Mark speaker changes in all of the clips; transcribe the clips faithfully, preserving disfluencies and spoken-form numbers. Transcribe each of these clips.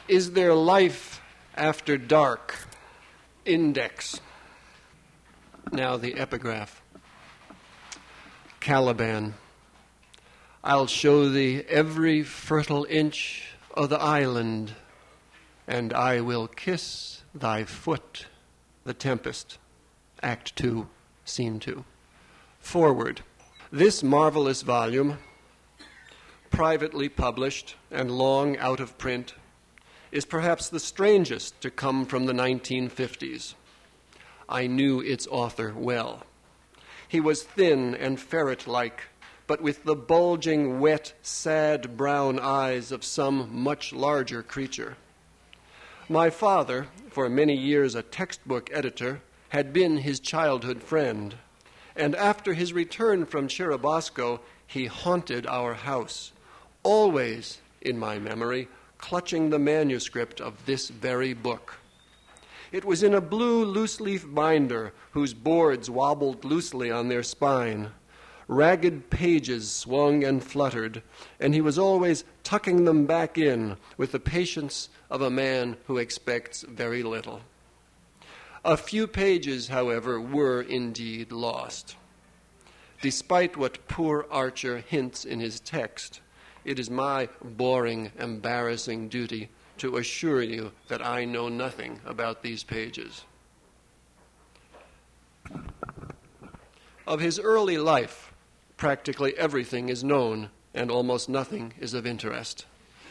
Speaker 1: Is there life after dark? Index. Now the epigraph. Caliban. I'll show thee every fertile inch of the island, and I will kiss thy foot. The Tempest. Act two, Scene two. Forward. This marvelous volume, privately published and long out of print, is perhaps the strangest to come from the nineteen fifties. I knew its author well. He was thin and ferret-like, but with the bulging, wet, sad brown eyes of some much larger creature. My father, for many years a textbook editor, had been his childhood friend, and after his return from Churubusco, he haunted our house, always, in my memory, clutching the manuscript of this very book. It was in a blue loose-leaf binder whose boards wobbled loosely on their spine. Ragged pages swung and fluttered, and he was always tucking them back in with the patience of a man who expects very little. A few pages, however, were indeed lost. Despite what poor Archer hints in his text, it is my boring, embarrassing duty to assure you that I know nothing about these pages. Of his early life, practically everything is known, and almost nothing is of interest.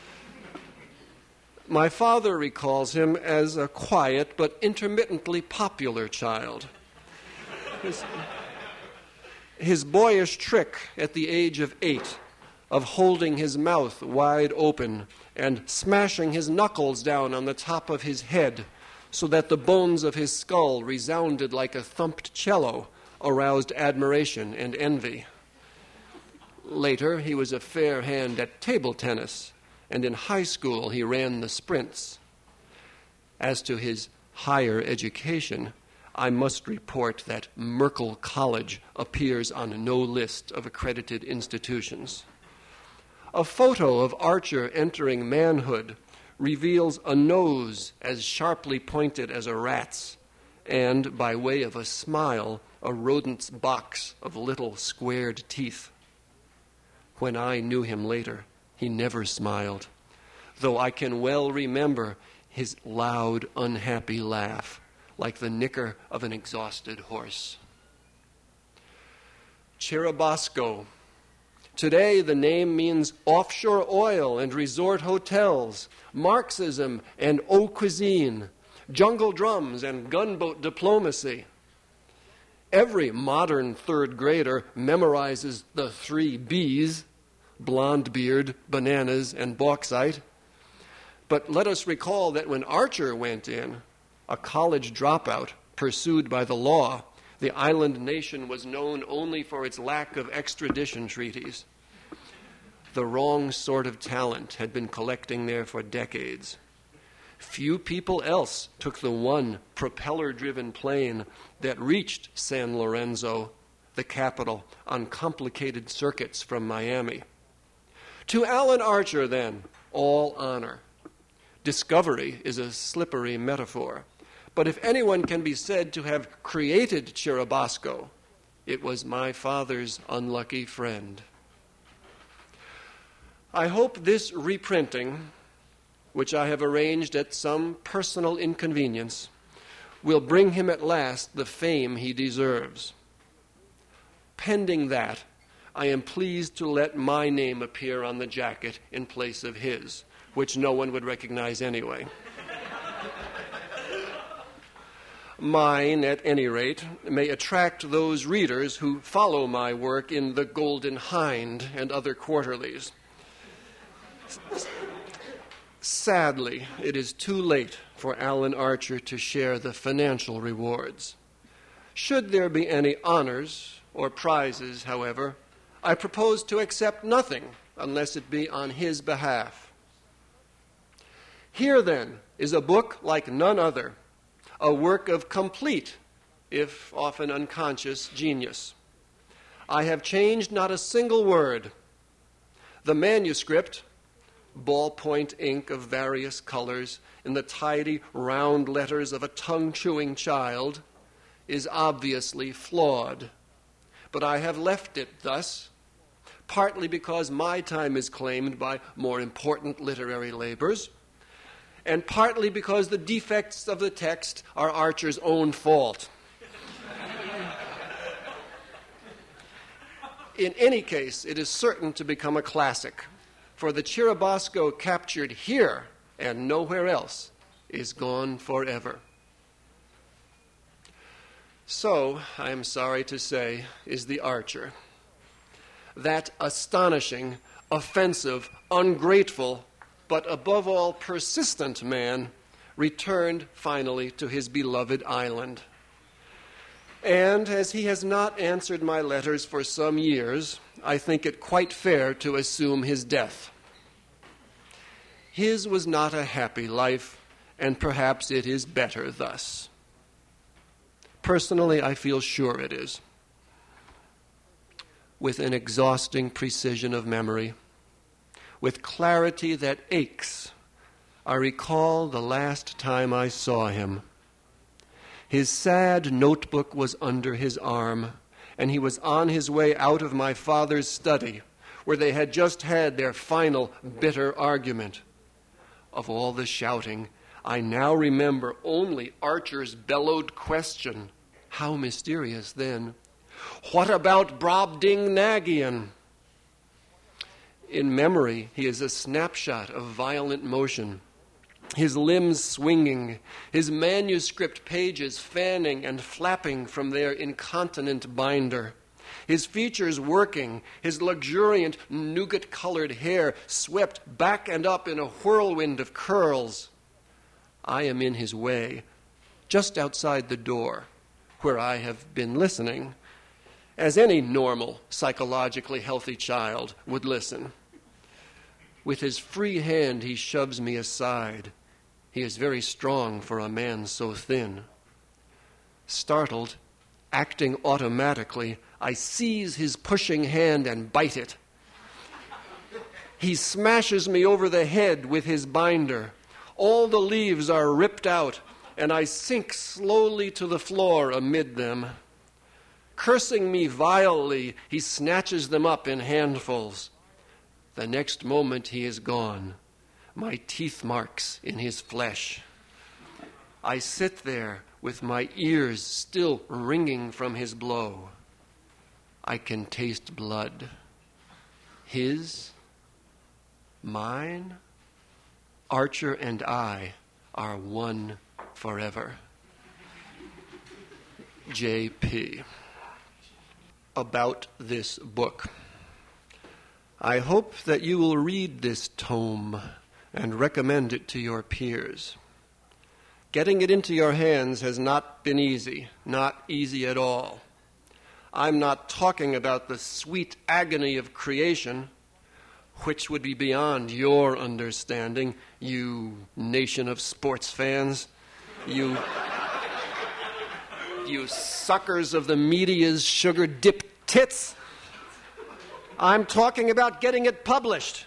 Speaker 1: My father recalls him as a quiet but intermittently popular child. His, his boyish trick at the age of eight of holding his mouth wide open and smashing his knuckles down on the top of his head so that the bones of his skull resounded like a thumped cello aroused admiration and envy. Later, he was a fair hand at table tennis, and in high school he ran the sprints. As to his higher education, I must report that Merkel College appears on no list of accredited institutions. A photo of Archer entering manhood reveals a nose as sharply pointed as a rat's, and, by way of a smile, a rodent's box of little squared teeth. When I knew him later, he never smiled, though I can well remember his loud, unhappy laugh, like the nicker of an exhausted horse. Churubusco. Today, the name means offshore oil and resort hotels, Marxism and eau cuisine, jungle drums and gunboat diplomacy. Every modern third grader memorizes the three B's, blonde beard, bananas, and bauxite. But let us recall that when Archer went in, a college dropout pursued by the law, the island nation was known only for its lack of extradition treaties. The wrong sort of talent had been collecting there for decades. Few people else took the one propeller-driven plane that reached San Lorenzo, the capital, on complicated circuits from Miami. To Alan Archer, then, all honor. Discovery is a slippery metaphor. But if anyone can be said to have created Churubusco, it was my father's unlucky friend. I hope this reprinting, which I have arranged at some personal inconvenience, will bring him at last the fame he deserves. Pending that, I am pleased to let my name appear on the jacket in place of his, which no one would recognize anyway. Mine, at any rate, may attract those readers who follow my work in The Golden Hind and other quarterlies. Sadly, it is too late for Alan Archer to share the financial rewards. Should there be any honors or prizes, however, I propose to accept nothing unless it be on his behalf. Here, then, is a book like none other, a work of complete, if often unconscious, genius. I have changed not a single word. The manuscript, ballpoint ink of various colors in the tidy, round letters of a tongue-chewing child is obviously flawed. But I have left it thus, partly because my time is claimed by more important literary labors, and partly because the defects of the text are Archer's own fault. In any case, it is certain to become a classic, for the Chirabasco captured here and nowhere else is gone forever. So, I am sorry to say, is the Archer. That astonishing, offensive, ungrateful, but above all persistent man returned finally to his beloved island. And as he has not answered my letters for some years, I think it quite fair to assume his death. His was not a happy life, and perhaps it is better thus. Personally, I feel sure it is. With an exhausting precision of memory, with clarity that aches, I recall the last time I saw him. His sad notebook was under his arm, and he was on his way out of my father's study, where they had just had their final bitter argument. Of all the shouting, I now remember only Archer's bellowed question, how mysterious then, "What about Brobdingnagian?" In memory, he is a snapshot of violent motion, his limbs swinging, his manuscript pages fanning and flapping from their incontinent binder, his features working, his luxuriant nougat-colored hair swept back and up in a whirlwind of curls. I am in his way, just outside the door, where I have been listening, as any normal, psychologically healthy child would listen. With his free hand, he shoves me aside. He is very strong for a man so thin. Startled, acting automatically, I seize his pushing hand and bite it. He smashes me over the head with his binder. All the leaves are ripped out, and I sink slowly to the floor amid them. Cursing me vilely, he snatches them up in handfuls. The next moment he is gone, my teeth marks in his flesh. I sit there with my ears still ringing from his blow. I can taste blood. His, mine, Archer and I are one forever. J P About this book. I hope that you will read this tome and recommend it to your peers. Getting it into your hands has not been easy, not easy at all. I'm not talking about the sweet agony of creation, which would be beyond your understanding, you nation of sports fans, you, you suckers of the media's sugar-dipped tits. I'm talking about getting it published.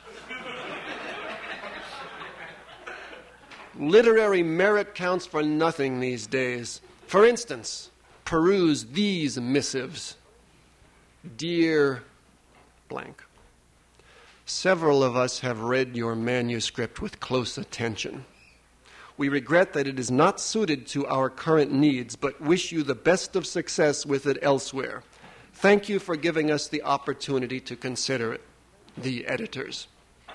Speaker 1: Literary merit counts for nothing these days. For instance, peruse these missives. Dear blank. Several of us have read your manuscript with close attention. We regret that it is not suited to our current needs, but wish you the best of success with it elsewhere. Thank you for giving us the opportunity to consider it. The editors.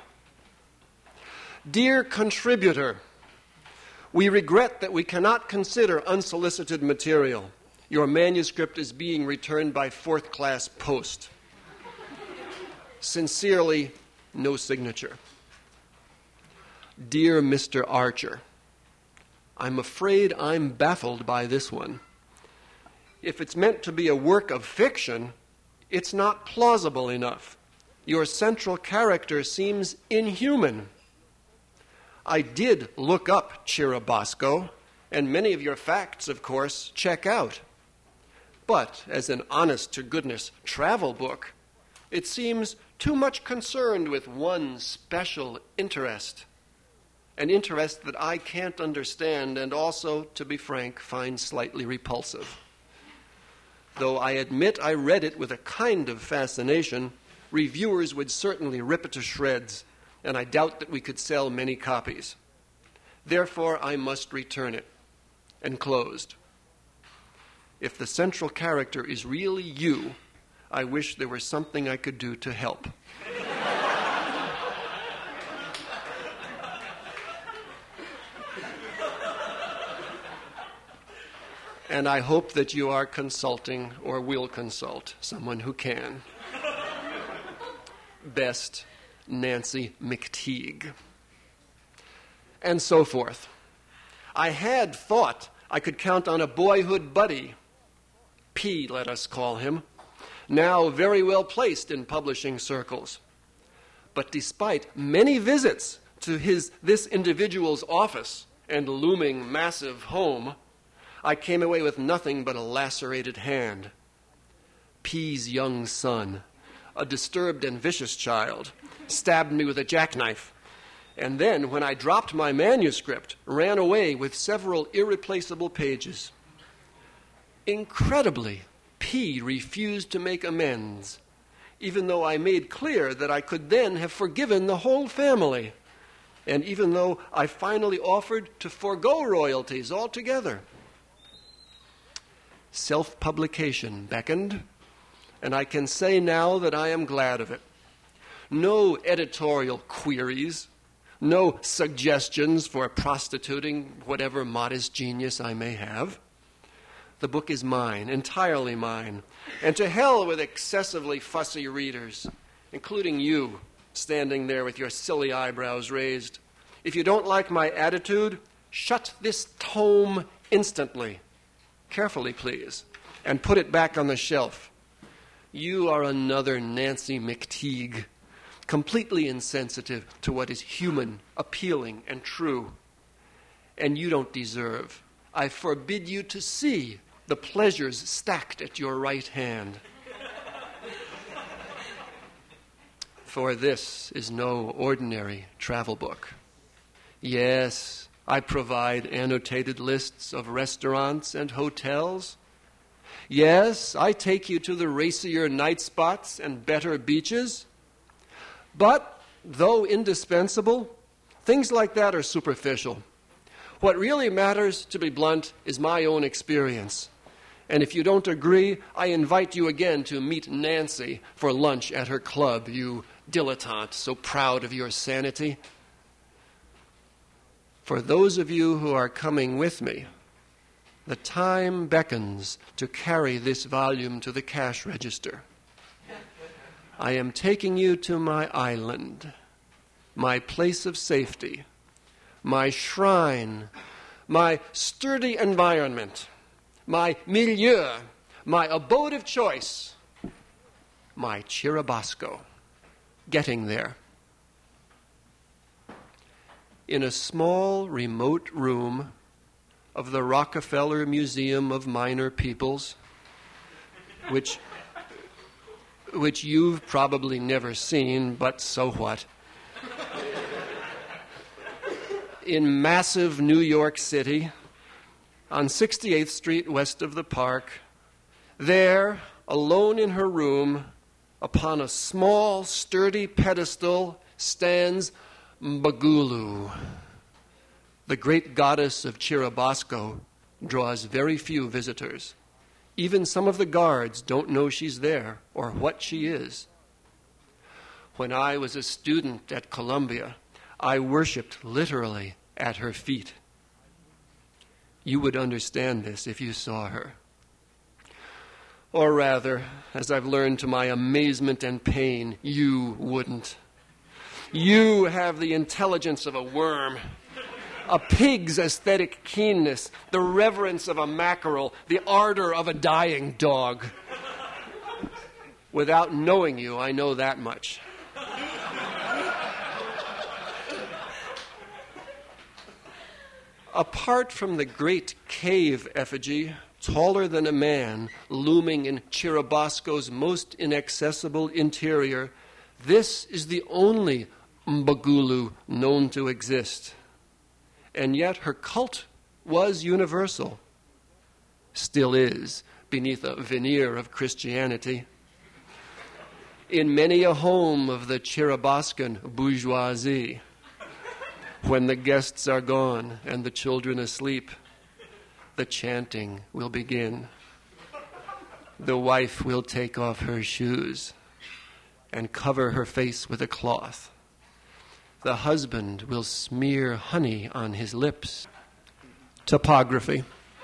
Speaker 1: Dear contributor, we regret that we cannot consider unsolicited material. Your manuscript is being returned by fourth-class post. Sincerely, no signature. Dear Mister Archer, I'm afraid I'm baffled by this one. If it's meant to be a work of fiction, it's not plausible enough. Your central character seems inhuman. I did look up Chirabasco, and many of your facts, of course, check out. But as an honest-to-goodness travel book, it seems too much concerned with one special interest, an interest that I can't understand and also, to be frank, find slightly repulsive. Though I admit I read it with a kind of fascination, reviewers would certainly rip it to shreds, and I doubt that we could sell many copies. Therefore, I must return it. Enclosed. If the central character is really you, I wish there was something I could do to help. And I hope that you are consulting or will consult someone who can. Best, Nancy McTeague. And so forth. I had thought I could count on a boyhood buddy, P, let us call him, now very well placed in publishing circles. But despite many visits to his this individual's office and looming massive home, I came away with nothing but a lacerated hand. P's young son, a disturbed and vicious child, stabbed me with a jackknife, and then, when I dropped my manuscript, ran away with several irreplaceable pages. Incredibly, P refused to make amends, even though I made clear that I could then have forgiven the whole family, and even though I finally offered to forego royalties altogether. Self-publication beckoned, and I can say now that I am glad of it. No editorial queries, no suggestions for prostituting whatever modest genius I may have. The book is mine, entirely mine, and to hell with excessively fussy readers, including you, standing there with your silly eyebrows raised. If you don't like my attitude, shut this tome instantly. Carefully, please, and put it back on the shelf. You are another Nancy McTeague, completely insensitive to what is human, appealing, and true. And you don't deserve. I forbid you to see the pleasures stacked at your right hand. For this is no ordinary travel book. Yes, I provide annotated lists of restaurants and hotels. Yes, I take you to the racier night spots and better beaches. But, though indispensable, things like that are superficial. What really matters, to be blunt, is my own experience. And if you don't agree, I invite you again to meet Nancy for lunch at her club, you dilettante, so proud of your sanity. For those of you who are coming with me, the time beckons to carry this volume to the cash register. I am taking you to my island, my place of safety, my shrine, my sturdy environment, my milieu, my abode of choice, my Chirabasco. Getting there. In a small, remote room of the Rockefeller Museum of Minor Peoples, which which you've probably never seen, but so what? In massive New York City, on sixty-eighth Street west of the park, there, alone in her room, upon a small, sturdy pedestal, stands Mbagulu. The great goddess of Chirabasco draws very few visitors. Even some of the guards don't know she's there or what she is. When I was a student at Columbia, I worshipped literally at her feet. You would understand this if you saw her. Or rather, as I've learned to my amazement and pain, you wouldn't. You have the intelligence of a worm, a pig's aesthetic keenness, the reverence of a mackerel, the ardor of a dying dog. Without knowing you, I know that much. Apart from the great cave effigy, taller than a man, looming in Chirabasco's most inaccessible interior, This is the only Mbugulu known to exist. And yet her cult was universal, still is, beneath a veneer of Christianity. In many a home of the Chirabascan bourgeoisie, when the guests are gone and the children asleep, the chanting will begin. The wife will take off her shoes and cover her face with a cloth. The husband will smear honey on his lips. Topography.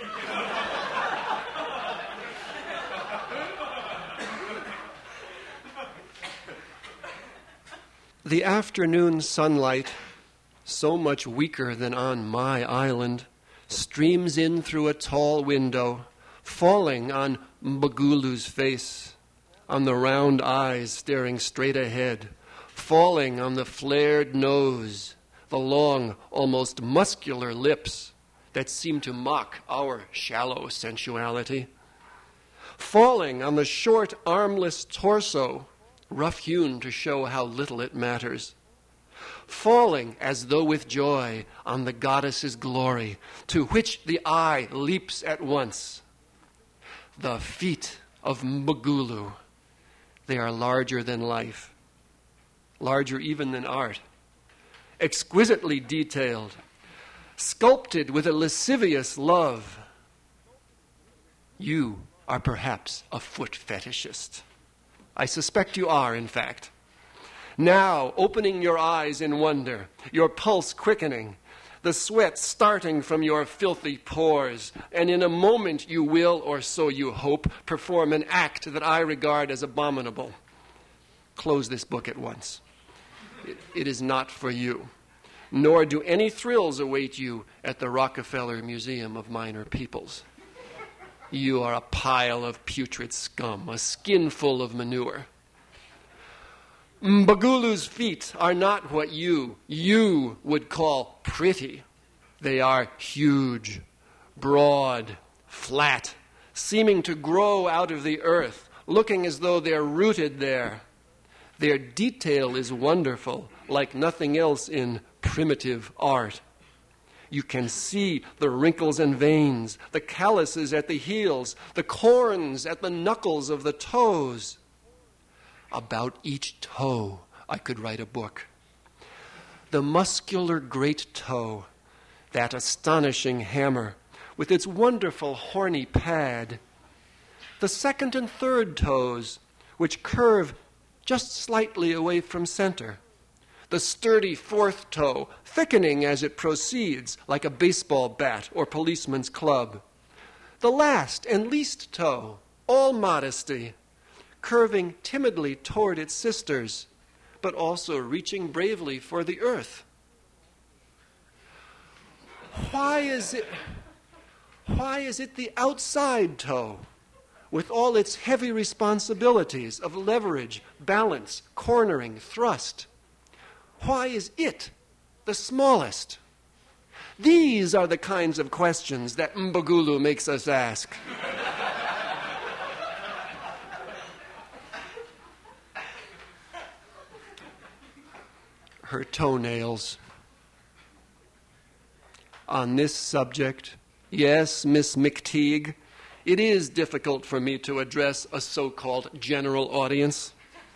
Speaker 1: The afternoon sunlight, so much weaker than on my island, streams in through a tall window, falling on Mbugulu's face, on the round eyes staring straight ahead, falling on the flared nose, the long, almost muscular lips that seem to mock our shallow sensuality, falling on the short, armless torso, rough-hewn to show how little it matters, falling as though with joy on the goddess's glory, to which the eye leaps at once. The feet of Mbugulu, they are larger than life, larger even than art, exquisitely detailed, sculpted with a lascivious love. You are perhaps a foot fetishist. I suspect you are, in fact. Now, opening your eyes in wonder, your pulse quickening, the sweat starting from your filthy pores, and in a moment you will, or so you hope, perform an act that I regard as abominable. Close this book at once. It, it is not for you, nor do any thrills await you at the Rockefeller Museum of Minor Peoples. You are a pile of putrid scum, a skinful of manure. Mbugulu's feet are not what you, you would call pretty. They are huge, broad, flat, seeming to grow out of the earth, looking as though they're rooted there. Their detail is wonderful, like nothing else in primitive art. You can see the wrinkles and veins, the calluses at the heels, the corns at the knuckles of the toes. About each toe, I could write a book. The muscular great toe, that astonishing hammer, with its wonderful horny pad. The second and third toes, which curve just slightly away from center. The sturdy fourth toe, thickening as it proceeds, like a baseball bat or policeman's club. The last and least toe, all modesty, curving timidly toward its sisters, but also reaching bravely for the earth. Why is it, why is it the outside toe, with all its heavy responsibilities of leverage, balance, cornering, thrust? Why is it the smallest? These are the kinds of questions that Mbugulu makes us ask. Her toenails. On this subject, yes, Miss McTeague, it is difficult for me to address a so-called general audience.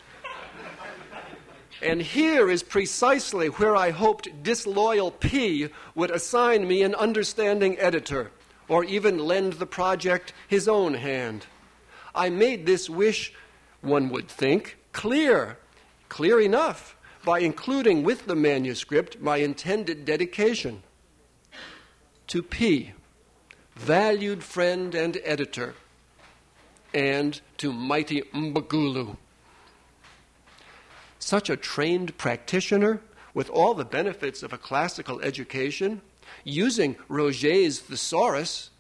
Speaker 1: And here is precisely where I hoped disloyal P would assign me an understanding editor, or even lend the project his own hand. I made this wish, one would think, clear, clear enough, by including with the manuscript my intended dedication. To P, valued friend and editor, and to mighty Mbugulu. Such a trained practitioner, with all the benefits of a classical education, using Roget's thesaurus.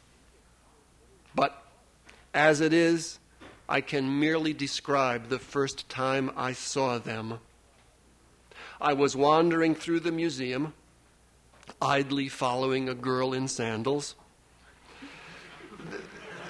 Speaker 1: But as it is, I can merely describe the first time I saw them. I was wandering through the museum, idly following a girl in sandals.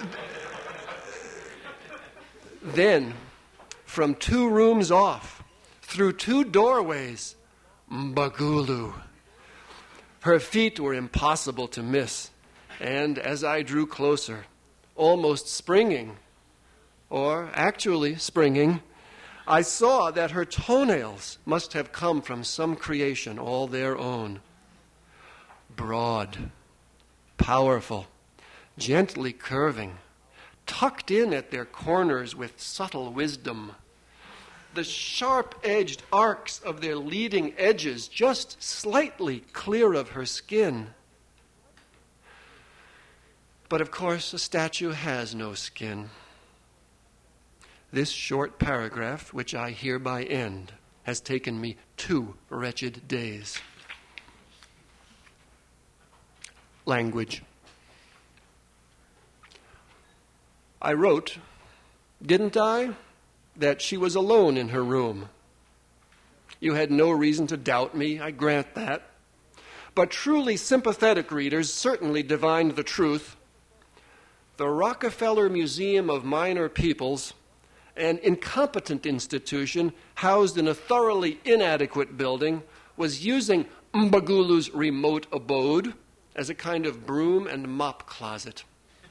Speaker 1: Then, from two rooms off, through two doorways, Mbagulu. Her feet were impossible to miss, and as I drew closer, almost springing, or actually springing, I saw that her toenails must have come from some creation all their own. Broad, powerful, gently curving, tucked in at their corners with subtle wisdom. The sharp-edged arcs of their leading edges just slightly clear of her skin. But of course, a statue has no skin. This short paragraph, which I hereby end, has taken me two wretched days. Language. I wrote, didn't I, that she was alone in her room. You had no reason to doubt me, I grant that. But truly sympathetic readers certainly divined the truth. The Rockefeller Museum of Minor Peoples, an incompetent institution housed in a thoroughly inadequate building, was using Mbagulu's remote abode as a kind of broom and mop closet.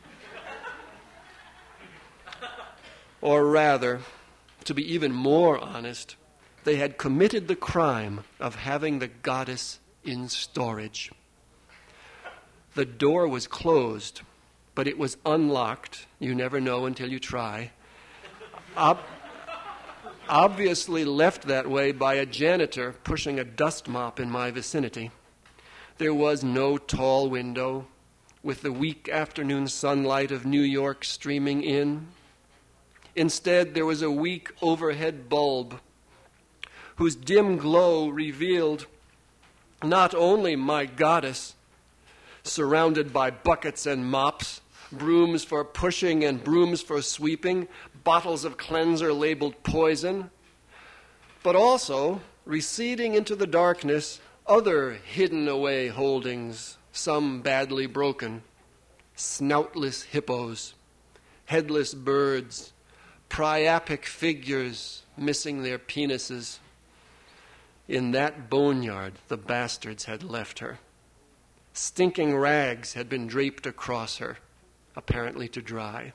Speaker 1: Or rather, to be even more honest, they had committed the crime of having the goddess in storage. The door was closed, but it was unlocked. You never know until you try. Ob- obviously left that way by a janitor pushing a dust mop in my vicinity. There was no tall window, with the weak afternoon sunlight of New York streaming in. Instead, there was a weak overhead bulb, whose dim glow revealed not only my goddess, surrounded by buckets and mops, brooms for pushing and brooms for sweeping, bottles of cleanser labeled poison, but also, receding into the darkness, other hidden away holdings, some badly broken, snoutless hippos, headless birds, priapic figures missing their penises. In that boneyard, the bastards had left her. Stinking rags had been draped across her, apparently to dry.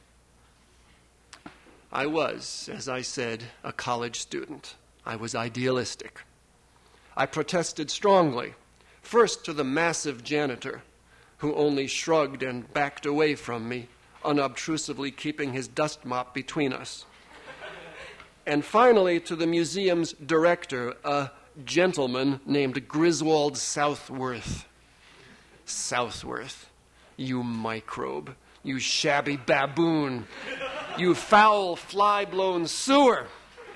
Speaker 1: I was, as I said, a college student. I was idealistic. I protested strongly, first to the massive janitor, who only shrugged and backed away from me, unobtrusively keeping his dust mop between us. And finally to the museum's director, a gentleman named Griswold Southworth. Southworth, you microbe, you shabby baboon, you foul, fly-blown sewer.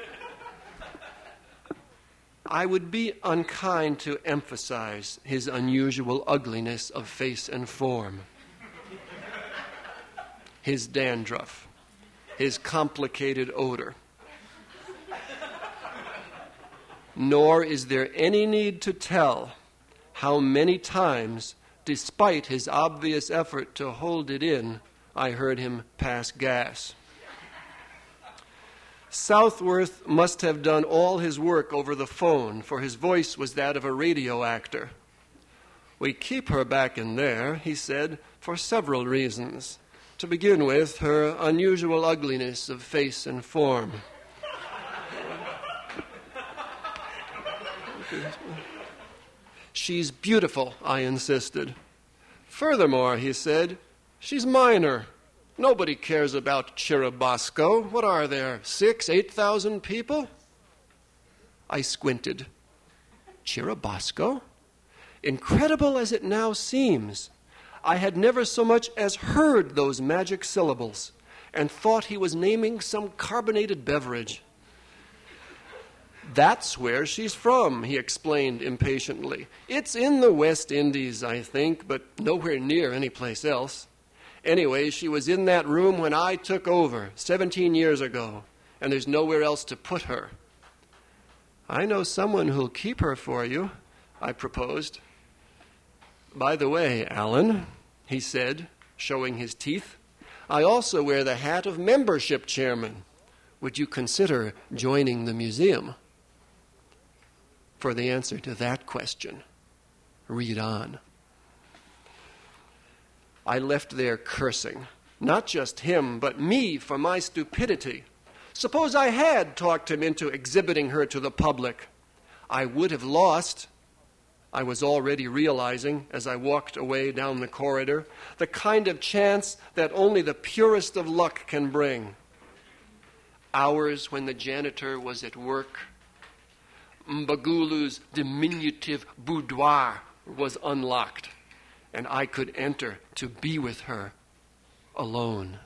Speaker 1: I would be unkind to emphasize his unusual ugliness of face and form. His dandruff, his complicated odor. Nor is there any need to tell how many times, despite his obvious effort to hold it in, I heard him pass gas. Southworth must have done all his work over the phone, for his voice was that of a radio actor. We keep her back in there, he said, for several reasons. To begin with, her unusual ugliness of face and form. She's beautiful, I insisted. Furthermore, he said, she's minor. Nobody cares about Chirabasco. What are there, six, eight thousand people? I squinted. Chirabasco? Incredible as it now seems, I had never so much as heard those magic syllables and thought he was naming some carbonated beverage. That's where she's from, he explained impatiently. It's in the West Indies, I think, but nowhere near any place else. Anyway, she was in that room when I took over seventeen years ago, and there's nowhere else to put her. I know someone who'll keep her for you, I proposed. By the way, Alan, he said, showing his teeth, I also wear the hat of membership chairman. Would you consider joining the museum? For the answer to that question, read on. I left there cursing, not just him, but me for my stupidity. Suppose I had talked him into exhibiting her to the public. I would have lost, I was already realizing as I walked away down the corridor, the kind of chance that only the purest of luck can bring. Hours when the janitor was at work, Mbagulu's diminutive boudoir was unlocked, and I could enter to be with her alone.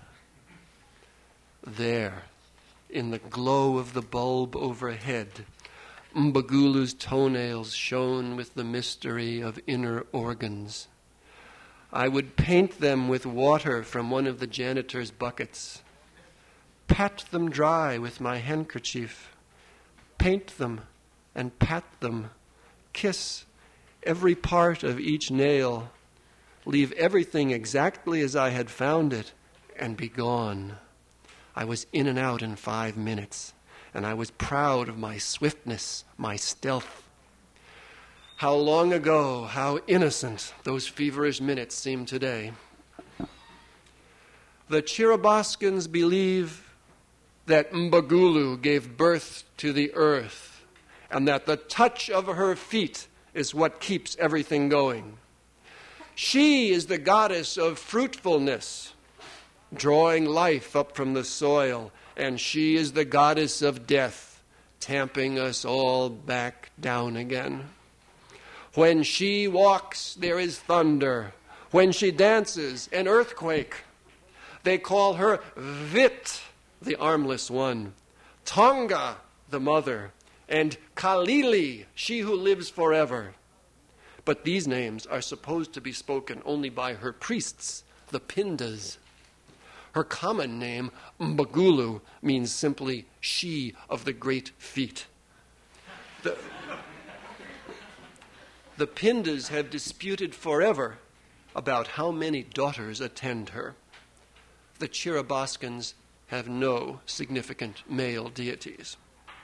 Speaker 1: There, in the glow of the bulb overhead, Mbagulu's toenails shone with the mystery of inner organs. I would paint them with water from one of the janitor's buckets, pat them dry with my handkerchief, paint them and pat them, kiss every part of each nail, leave everything exactly as I had found it, and be gone. I was in and out in five minutes, and I was proud of my swiftness, my stealth. How long ago, how innocent those feverish minutes seem today. The Chirabaskans believe that Mbagulu gave birth to the earth, and that the touch of her feet is what keeps everything going. She is the goddess of fruitfulness, drawing life up from the soil, and she is the goddess of death, tamping us all back down again. When she walks, there is thunder. When she dances, an earthquake. They call her Vit, the armless one, Tonga, the mother, and Kalili, she who lives forever. But these names are supposed to be spoken only by her priests, the Pindas. Her common name, Mbagulu, means simply she of the great feet. The, the Pindas have disputed forever about how many daughters attend her. The Chirabaskans have no significant male deities.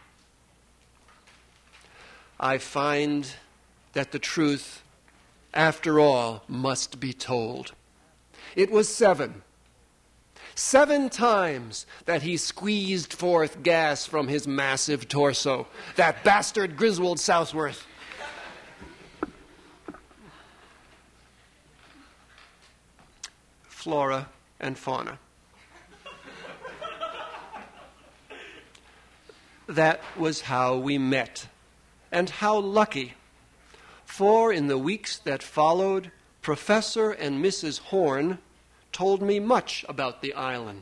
Speaker 1: I find that the truth, after all, must be told. It was seven. Seven times that he squeezed forth gas from his massive torso, that bastard Griswold Southworth. Flora and fauna. That was how we met. And how lucky, for in the weeks that followed, Professor and Missus Horn told me much about the island.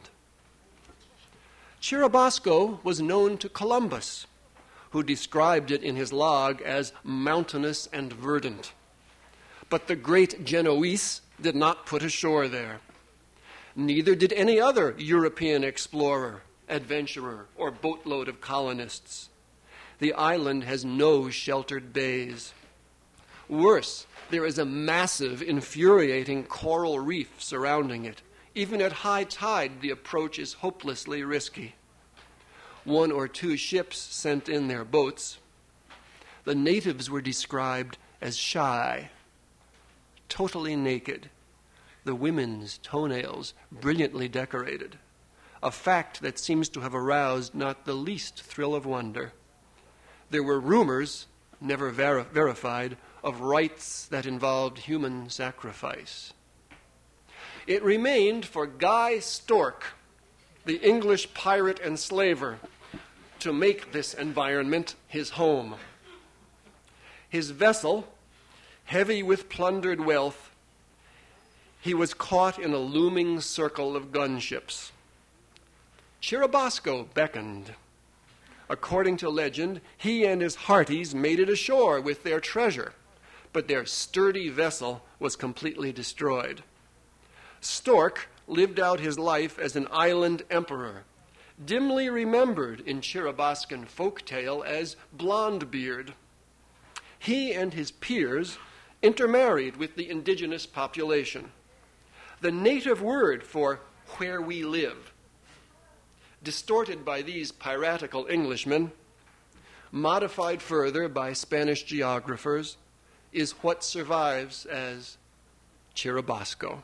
Speaker 1: Chirabasco was known to Columbus, who described it in his log as mountainous and verdant. But the great Genoese did not put ashore there. Neither did any other European explorer, adventurer, or boatload of colonists. The island has no sheltered bays. Worse, there is a massive, infuriating coral reef surrounding it. Even at high tide, the approach is hopelessly risky. One or two ships sent in their boats. The natives were described as shy, totally naked, the women's toenails brilliantly decorated, a fact that seems to have aroused not the least thrill of wonder. There were rumors, never ver- verified, of rites that involved human sacrifice. It remained for Guy Stork, the English pirate and slaver, to make this environment his home. His vessel, heavy with plundered wealth, he was caught in a looming circle of gunships. Chirabasco beckoned. According to legend, he and his hearties made it ashore with their treasure, but their sturdy vessel was completely destroyed. Stork lived out his life as an island emperor, dimly remembered in Chirabascan folktale as Blondebeard. He and his peers intermarried with the indigenous population. The native word for where we live, distorted by these piratical Englishmen, modified further by Spanish geographers, is what survives as Chirabasco.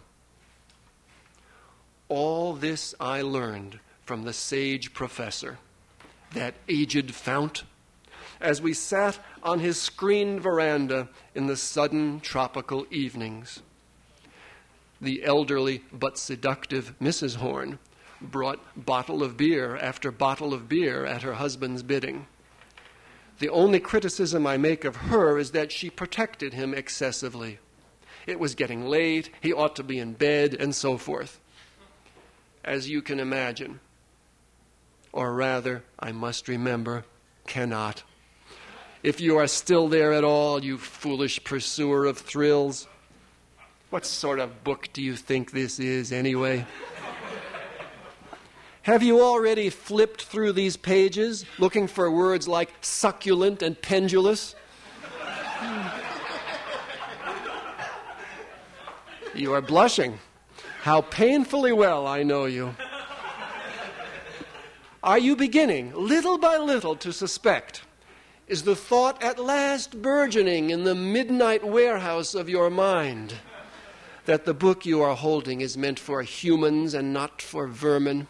Speaker 1: All this I learned from the sage professor, that aged fount, as we sat on his screened veranda in the sudden tropical evenings. The elderly but seductive Missus Horn brought bottle of beer after bottle of beer at her husband's bidding. The only criticism I make of her is that she protected him excessively. It was getting late, he ought to be in bed, and so forth. As you can imagine, or rather, I must remember, cannot. If you are still there at all, you foolish pursuer of thrills, what sort of book do you think this is, anyway? Have you already flipped through these pages, looking for words like succulent and pendulous? You are blushing. How painfully well I know you. Are you beginning, little by little, to suspect? Is the thought at last burgeoning in the midnight warehouse of your mind that the book you are holding is meant for humans and not for vermin?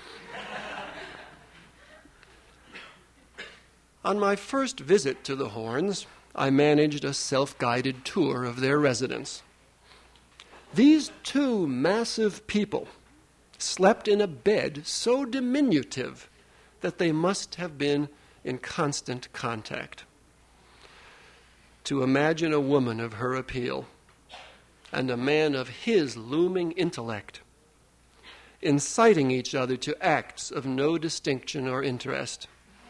Speaker 1: On my first visit to the Horns, I managed a self-guided tour of their residence. These two massive people slept in a bed so diminutive that they must have been in constant contact. To imagine a woman of her appeal and a man of his looming intellect inciting each other to acts of no distinction or interest.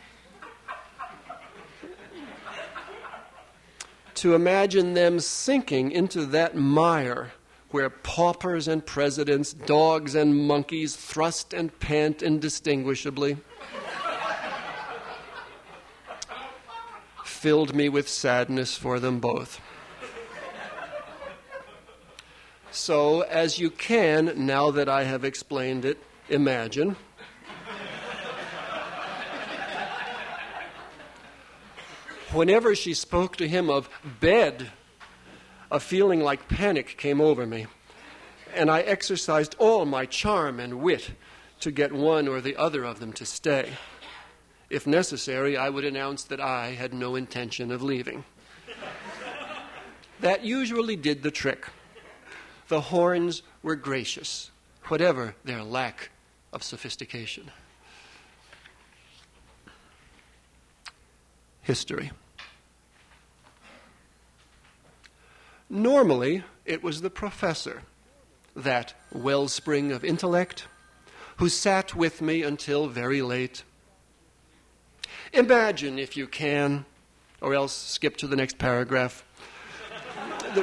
Speaker 1: To imagine them sinking into that mire where paupers and presidents, dogs and monkeys thrust and pant indistinguishably, filled me with sadness for them both. So, as you can, now that I have explained it, imagine, whenever she spoke to him of bed, a feeling like panic came over me, and I exercised all my charm and wit to get one or the other of them to stay. If necessary, I would announce that I had no intention of leaving. That usually did the trick. The Horns were gracious, whatever their lack of sophistication. History. Normally, it was the professor, that wellspring of intellect, who sat with me until very late. Imagine, if you can, or else skip to the next paragraph, the,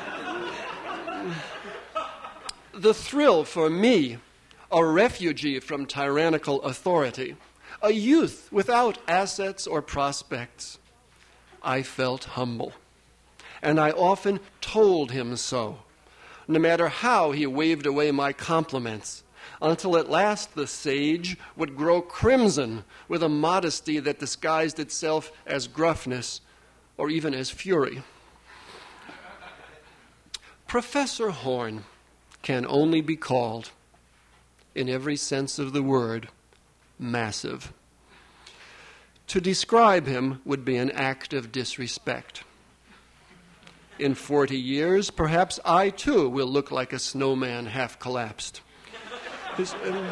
Speaker 1: the thrill for me, a refugee from tyrannical authority, a youth without assets or prospects. I felt humble, and I often told him so, no matter how he waved away my compliments, until at last the sage would grow crimson with a modesty that disguised itself as gruffness or even as fury. Professor Horn can only be called, in every sense of the word, massive. To describe him would be an act of disrespect. In forty years, perhaps I too will look like a snowman half collapsed. His, um,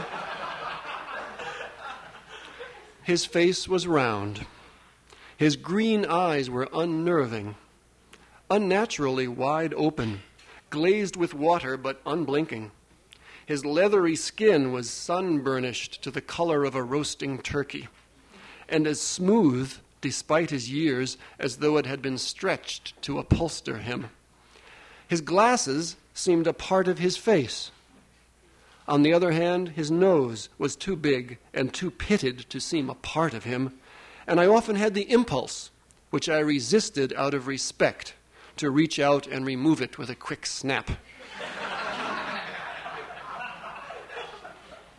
Speaker 1: his face was round. His green eyes were unnerving, unnaturally wide open, glazed with water but unblinking. His leathery skin was sun-burnished to the color of a roasting turkey, and as smooth, despite his years, as though it had been stretched to upholster him. His glasses seemed a part of his face. On the other hand, his nose was too big and too pitted to seem a part of him, and I often had the impulse, which I resisted out of respect, to reach out and remove it with a quick snap.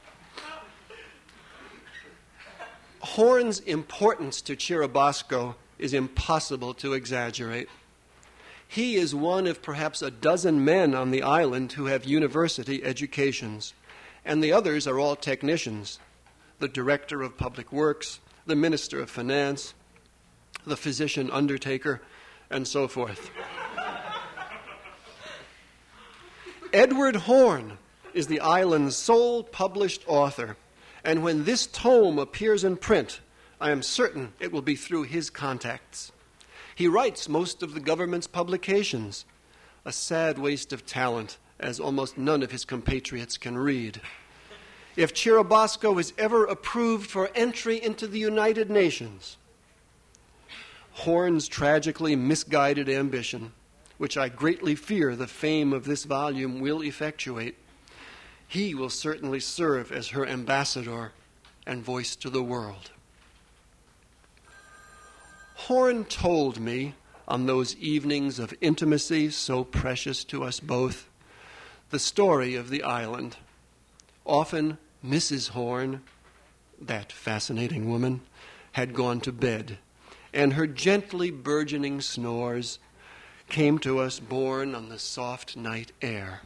Speaker 1: Horn's importance to Chirabasco is impossible to exaggerate. He is one of perhaps a dozen men on the island who have university educations, and the others are all technicians. The director of public works, the minister of finance, the physician undertaker, and so forth. Edward Horne is the island's sole published author, and when this tome appears in print, I am certain it will be through his contacts. He writes most of the government's publications, a sad waste of talent, as almost none of his compatriots can read. If Chirubasco is ever approved for entry into the United Nations, Horne's tragically misguided ambition, which I greatly fear the fame of this volume will effectuate, he will certainly serve as her ambassador and voice to the world. Horne told me on those evenings of intimacy so precious to us both the story of the island. Often Missus Horne, that fascinating woman, had gone to bed, and her gently burgeoning snores came to us borne on the soft night air.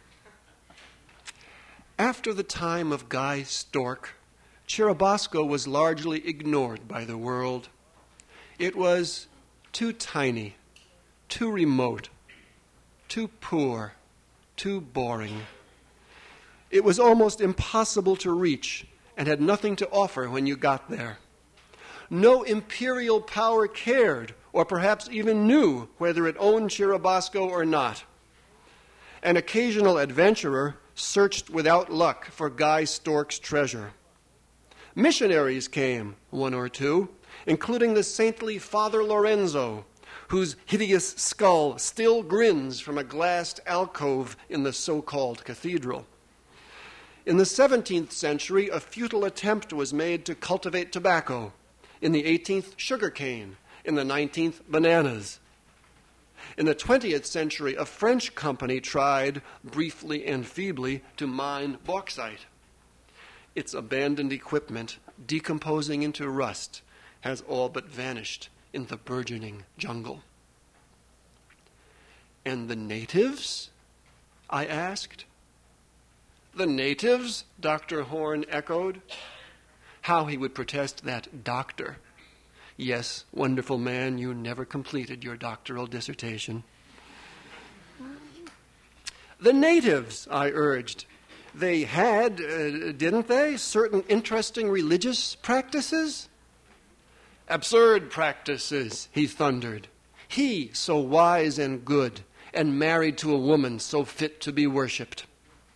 Speaker 1: After the time of Guy Stork, Chirubasco was largely ignored by the world. It was too tiny, too remote, too poor, too boring. It was almost impossible to reach and had nothing to offer when you got there. No imperial power cared, or perhaps even knew, whether it owned Chirubasco or not. An occasional adventurer searched without luck for Guy Stork's treasure. Missionaries came, one or two, including the saintly Father Lorenzo, whose hideous skull still grins from a glassed alcove in the so-called cathedral. In the seventeenth century, a futile attempt was made to cultivate tobacco. In the eighteenth, sugarcane. In the nineteenth, bananas. In the twentieth century, a French company tried, briefly and feebly, to mine bauxite. Its abandoned equipment, decomposing into rust, has all but vanished in the burgeoning jungle. And the natives? I asked. The natives? Doctor Horne echoed. How he would protest that doctor. Yes, wonderful man, you never completed your doctoral dissertation. The natives, I urged. They had, uh, didn't they, certain interesting religious practices? Absurd practices, he thundered. He, so wise and good, and married to a woman so fit to be worshipped.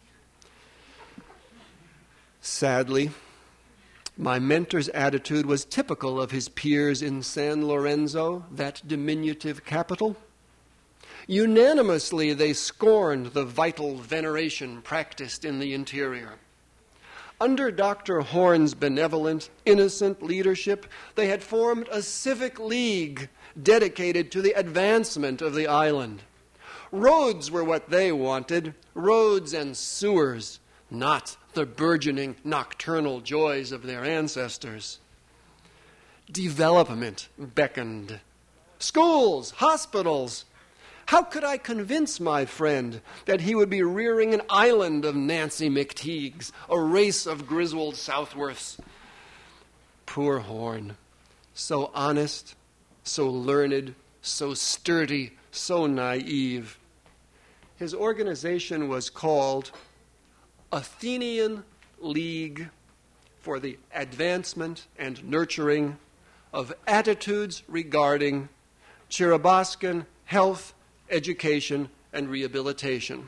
Speaker 1: Sadly, my mentor's attitude was typical of his peers in San Lorenzo, that diminutive capital. Unanimously, they scorned the vital veneration practiced in the interior. Under Doctor Horne's benevolent, innocent leadership, they had formed a civic league dedicated to the advancement of the island. Roads were what they wanted, roads and sewers, not the burgeoning nocturnal joys of their ancestors. Development beckoned. Schools, hospitals. How could I convince my friend that he would be rearing an island of Nancy McTeagues, a race of Griswold Southworths? Poor Horne, so honest, so learned, so sturdy, so naive. His organization was called Athenian League for the Advancement and Nurturing of Attitudes Regarding Chirubascan Health, Education, and Rehabilitation.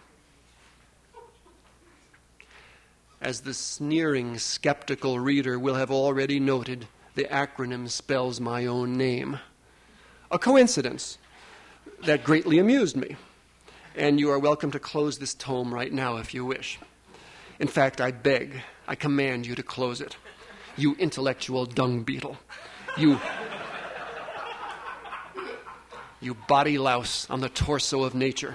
Speaker 1: As the sneering, skeptical reader will have already noted, the acronym spells my own name. A coincidence that greatly amused me, and you are welcome to close this tome right now if you wish. In fact, I beg, I command you to close it. You intellectual dung beetle. You, you body louse on the torso of nature.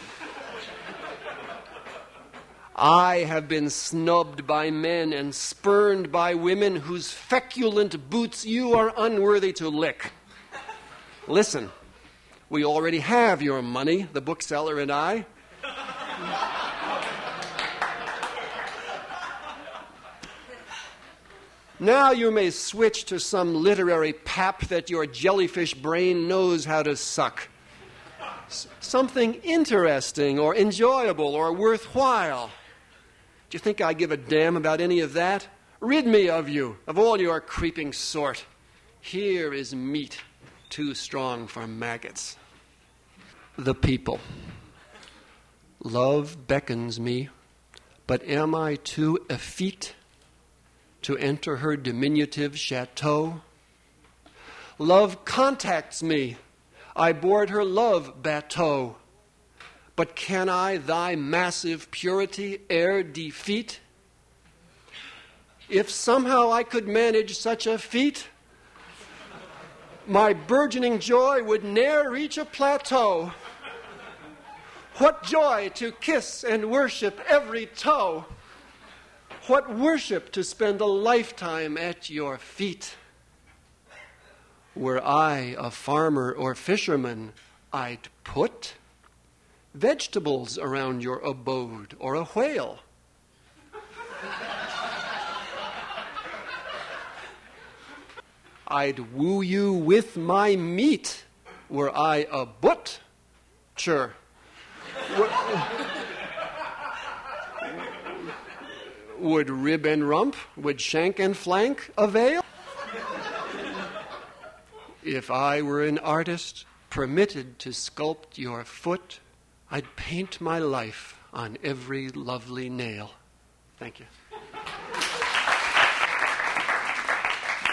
Speaker 1: I have been snubbed by men and spurned by women whose feculent boots you are unworthy to lick. Listen, we already have your money, the bookseller and I. Now you may switch to some literary pap that your jellyfish brain knows how to suck. S- something interesting or enjoyable or worthwhile. Do you think I give a damn about any of that? Rid me of you, of all your creeping sort. Here is meat too strong for maggots. The people. Love beckons me, but am I too effete to enter her diminutive chateau? Love contacts me. I board her love bateau. But can I thy massive purity e'er defeat? If somehow I could manage such a feat, my burgeoning joy would ne'er reach a plateau. What joy to kiss and worship every toe! What worship to spend a lifetime at your feet! Were I a farmer or fisherman, I'd put vegetables around your abode, or a whale. I'd woo you with my meat, were I a but. Sure. Would rib and rump, would shank and flank avail? If I were an artist permitted to sculpt your foot, I'd paint my life on every lovely nail. Thank you.